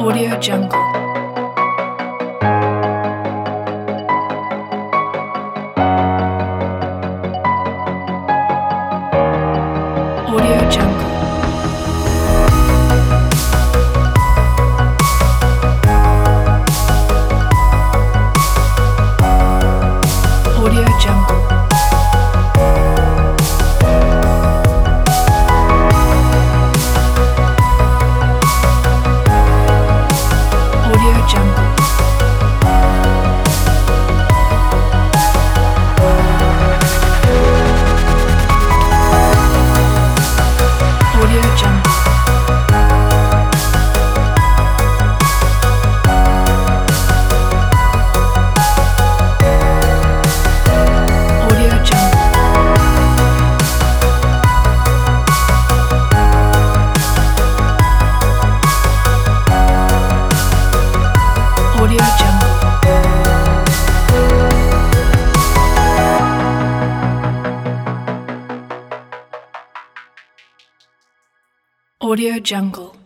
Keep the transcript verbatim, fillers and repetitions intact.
Audio Jungle. Audio Jungle. Audio Jungle. Audio Jungle. Audio Jungle. Audio Jungle. Audio Jungle. Audio Jungle.